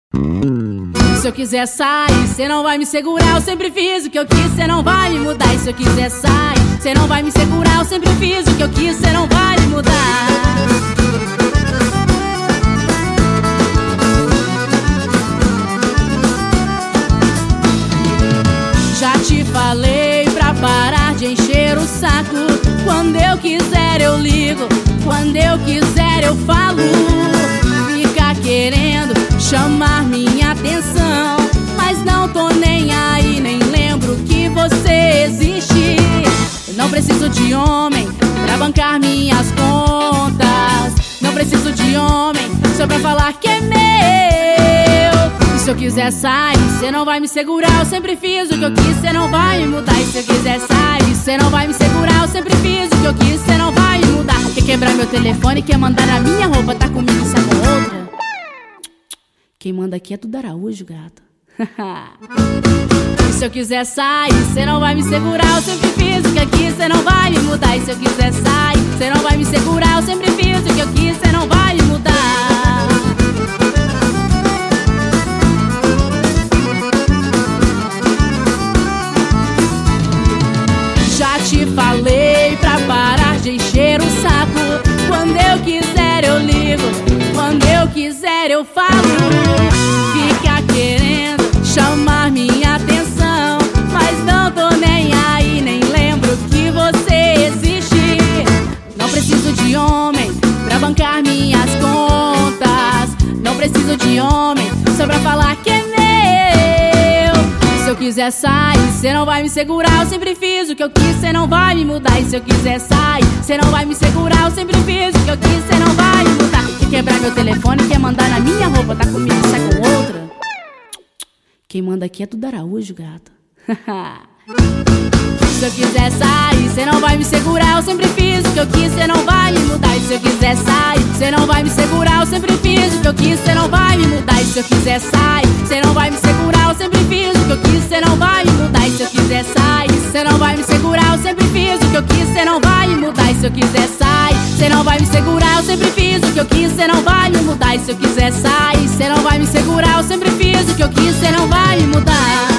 Se eu quiser sair, cê não vai me segurar. Eu sempre fiz o que eu quis, cê não vai me mudar. E se eu quiser sair, cê não vai me segurar. Eu sempre fiz o que eu quis, cê não vai me mudar. Já te falei pra parar de encher o saco. Quando eu quiser eu ligo, quando eu quiser eu falo. Fica querendo chamar minha atenção, mas não tô nem aí, nem lembro que você existe. Eu não preciso de homem pra bancar minhas contas. Não preciso de homem só pra falar que é meu. E se eu quiser sair, cê não vai me segurar. Eu sempre fiz o que eu quis, cê não vai me mudar. E se eu quiser sair, cê não vai me segurar. Eu sempre fiz o que eu quis, cê não vai me mudar. Quer quebrar meu telefone, quer mandar na minha roupa, tá comigo e sai com outra. Quem manda aqui é Duda Araújo, gata. E se eu quiser sair, cê não vai me segurar. Eu sempre fiz o que eu quis, cê não vai me mudar. E se eu quiser sair, cê não vai me segurar. Eu sempre fiz o que eu quis, cê não vai me mudar. Já te falei pra parar de encher o saco. Quando eu quiser eu ligo, quando eu quiser eu falo. Fica querendo chamar minha atenção, mas não tô nem aí, nem lembro que você existe. Não preciso de homem pra bancar minhas contas. Não preciso de homem só pra falar que é meu. Se eu quiser sair, cê não vai me segurar. Eu sempre fiz o que eu quis, cê não vai me mudar. E se eu quiser sair, cê não vai me segurar. Eu sempre fiz o que eu quis, cê não vai me mudar. Quer quebrar meu telefone, quer mandar na minha roupa, tá comigo e sai com outra. Quem manda aqui é Duda Araújo, gata. Se eu quiser sair, cê não vai me segurar. Eu sempre fiz o que eu quis, cê não vai me mudar. E se eu quiser sair, cê não vai me segurar. Eu sempre fiz o que eu quis, cê não vai me mudar. E se eu quiser sair, cê não vai me segurar. Eu sempre fiz o que eu quis, cê não vai me mudar. E se eu quiser sair, cê não vai me segurar. Eu sempre fiz o que eu quis, cê não vai me mudar. E se eu quiser sair, cê não vai me segurar. Eu sempre fiz o que eu quis, cê não vai me mudar. E se eu quiser sair, cê não vai me segurar. Eu sempre fiz o que eu quis, cê não vai me mudar.